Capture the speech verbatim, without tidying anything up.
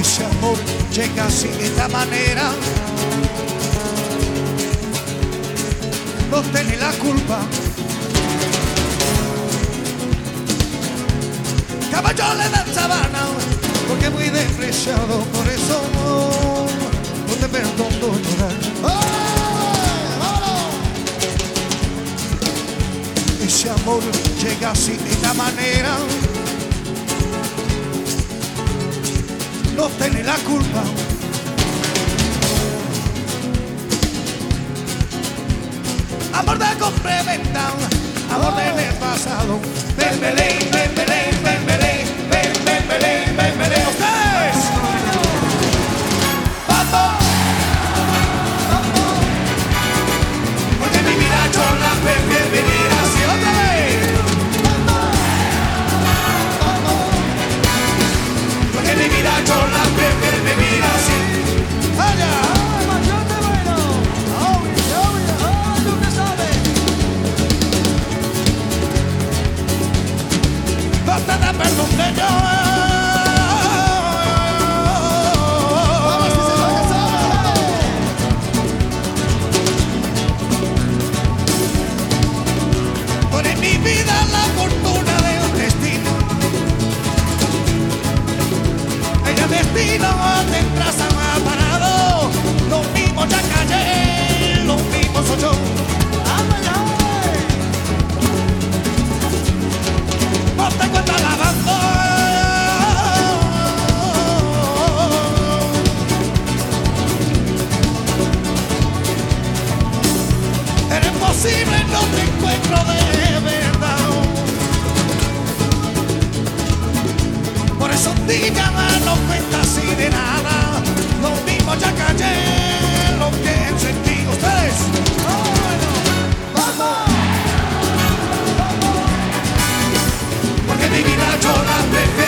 ese amor llega así de esta manera. No tenés la culpa. Caballo le dan sabana porque muy despreciado, por eso no, no te perdono llorar. Ese amor llega así de esta manera. No tenés la culpa. Amor de complementa, amor del pasado. Ven, ven, ven, ven, ven, ven, ven, ven, ven, ven, ven, ven, ustedes. Vamos, vamos, porque mi vida yo la prefiero vivir así. Otra vez. Porque mi vida yo la prefiero vivir así. Allá. Bastante perdón de yo. Por en mi vida la fortuna del destino. El destino tendrás parado. Lo mismo ya callé, lo mismo soy yo. No te encuentras lavando. Eres posible, no te encuentro de verdad. Por eso un día no cuenta así de nada. Lo mismo ya callé, lo que sentí. Ustedes. Porque mi vida yo la prefiero.